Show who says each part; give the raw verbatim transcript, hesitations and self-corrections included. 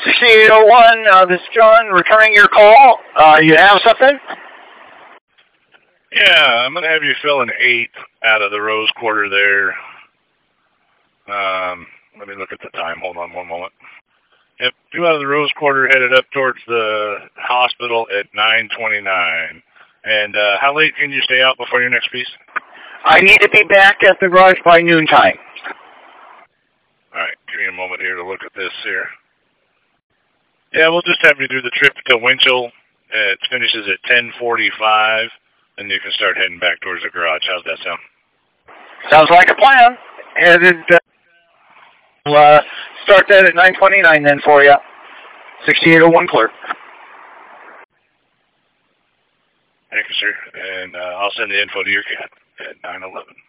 Speaker 1: sixty-eight oh one, uh, this is John, returning your call. Uh, you have something?
Speaker 2: Yeah, I'm going to have you fill an eight out of the Rose Quarter there. Um, let me look at the time. Hold on one moment. Yep, two out of the Rose Quarter headed up towards the hospital at nine twenty-nine. And uh, how late can you stay out before your next piece?
Speaker 1: I need to be back at the garage by noontime.
Speaker 2: All right, give me a moment here to look at this here. Yeah, we'll just have you do the trip to Winchell. It finishes at ten forty-five, and you can start heading back towards the garage. How's that sound?
Speaker 1: Sounds like a plan. Headed, uh, we'll uh, start that at nine twenty-nine then for you. sixty-eight oh one clerk.
Speaker 2: Thank you, sir. And uh, I'll send the info to your cat at nine eleven.